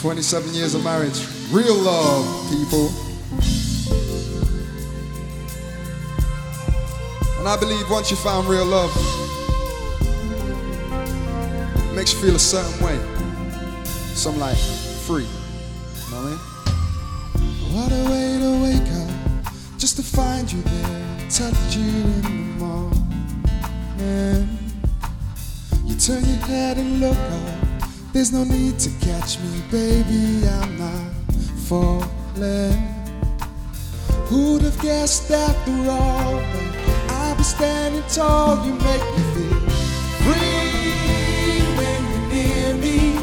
27 years of marriage. Real love, people. And I believe once you found real love, it makes you feel a certain way. Some like free. You know what I mean? What a way to wake up, just to find you there, touch you in the morning. You turn your head and look up, there's no need to catch me, baby, I'm not falling. Who'd have guessed after all that I'll be standing tall, you make me feel free when you're near me.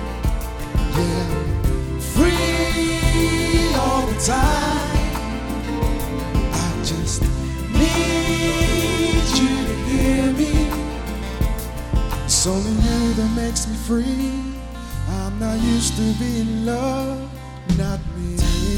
Yeah, free all the time. I just need you to hear me. It's only you that makes me free. I'm not used to being loved, not me.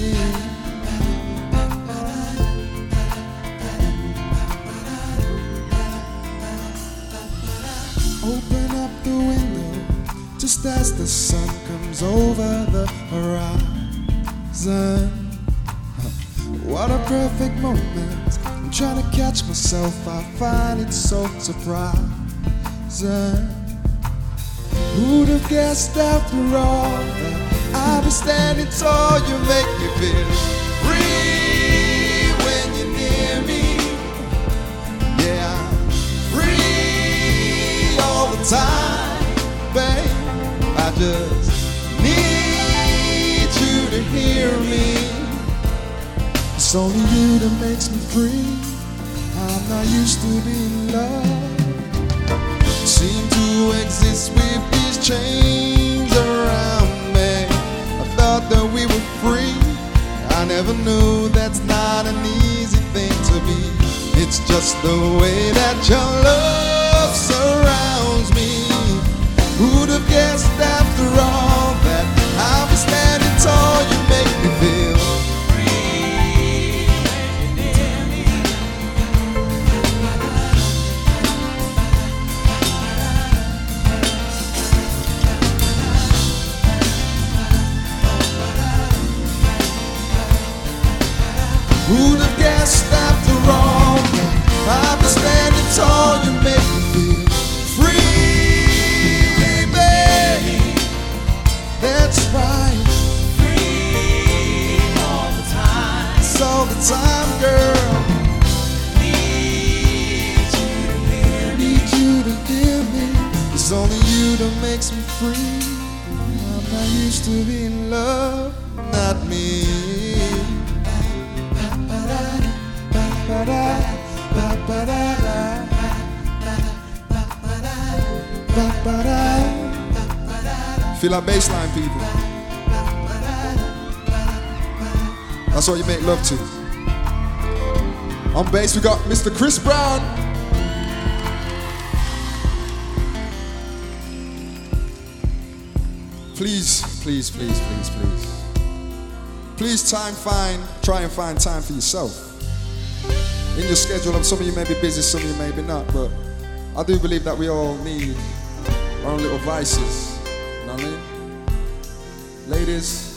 Open up the window just as the sun comes over the horizon. What a perfect moment. I'm trying to catch myself, I find it so surprising. Who'd have guessed after all that I'll be standing tall, you make me feel free when you're near me. Yeah, free all the time, babe. I just need you to hear me. It's only you that makes me free. I'm not used to being loved. Seem to exist with these chains around me. I thought that we were free. I never knew that's not an easy thing to be. It's just the way that your love surrounds me. Who'd have guessed after all that I'll be standing tall, you make me feel free when you're near me. Who'd have guessed after all that I'll be standing tall, you make me feel free, baby. That's right. Free all the time. It's all the time, girl. Need you to hear me. Need you to hear me. It's only you that makes me free. I'm not used to being loved, not me. Feel that bass line, people. That's what you make love to. On bass we got Mr. Chris Brown. Please, please, please, please, please. Please try and find time for yourself. In your schedule, and some of you may be busy, some of you may be not, but I do believe that we all need our own little vices, you know what I mean? Ladies,